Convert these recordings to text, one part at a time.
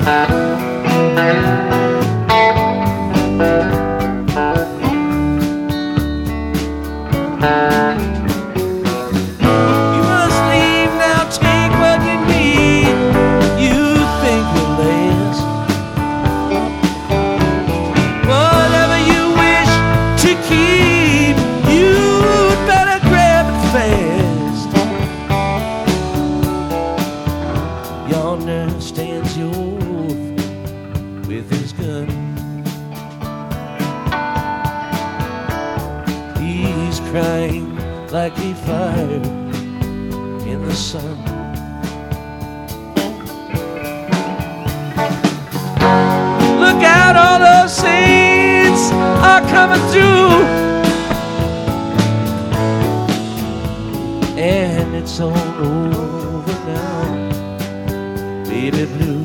Like a fire in the sun. Look out, all those saints are coming through, and it's all over now, baby blue.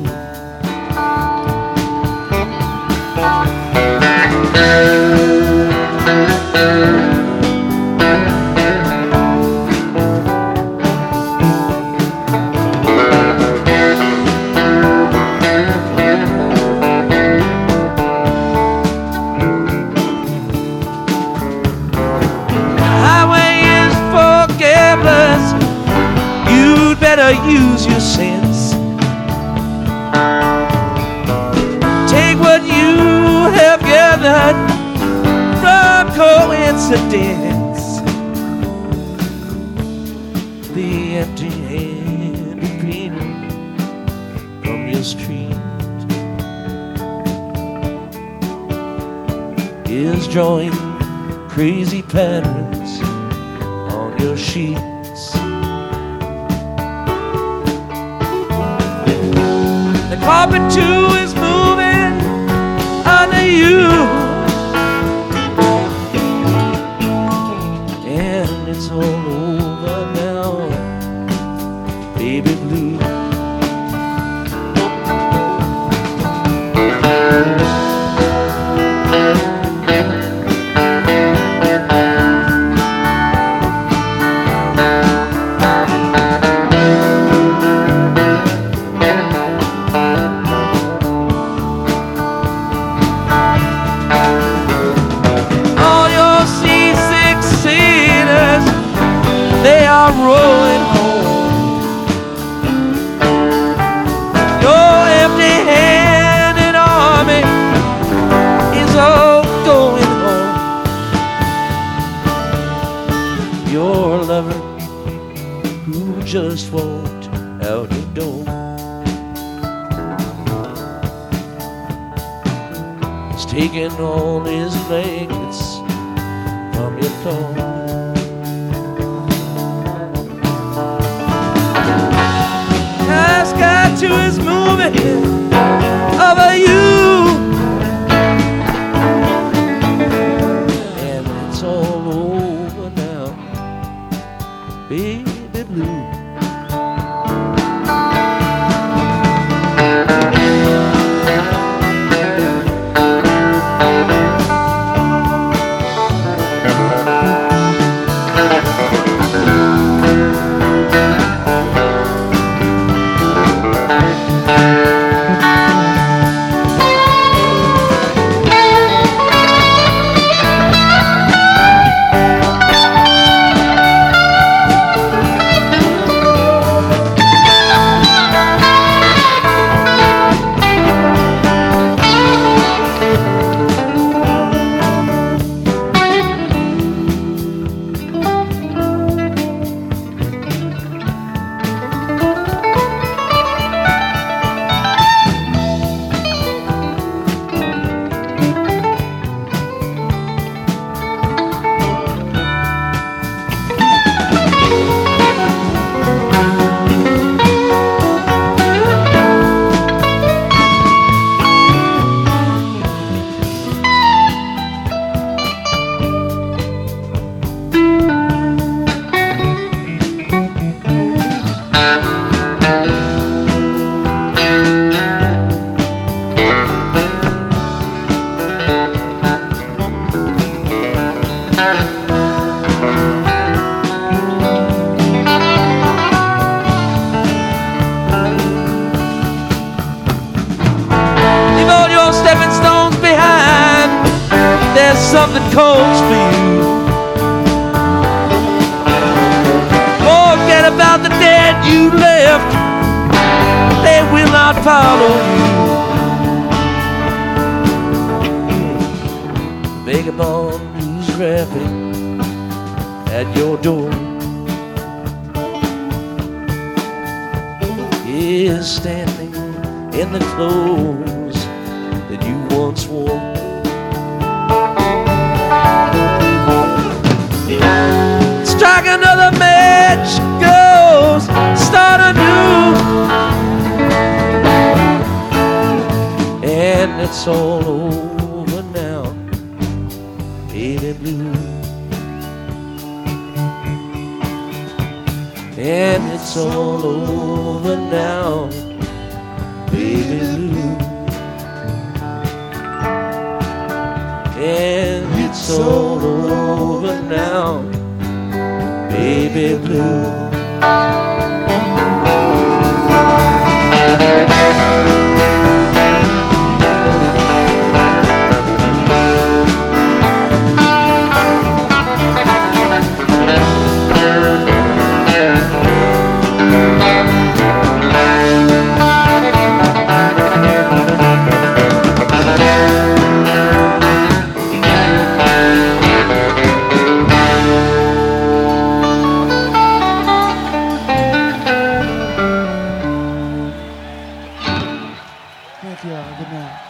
Use your sense. Take what you have gathered from coincidence. The empty-handed painter from your street is drawing crazy patterns on your sheet. Carpet too is moving under you, and it's all over now, baby blue. Rolling home, your empty-handed army is all going home. Your lover who just walked out the door is taking all his blankets from your floor. Sky too is moving over you, and it's all over now, baby blue. has something cold for you. Forget about the dead you left. They will not follow you. Vagabond who's rapping at your door is standing in the clothes that you once wore. Strike another match, goes, start anew, and it's all over now, baby blue. And it's all over now, baby blue. And it's all over now, baby blue. Thank you all. Good night.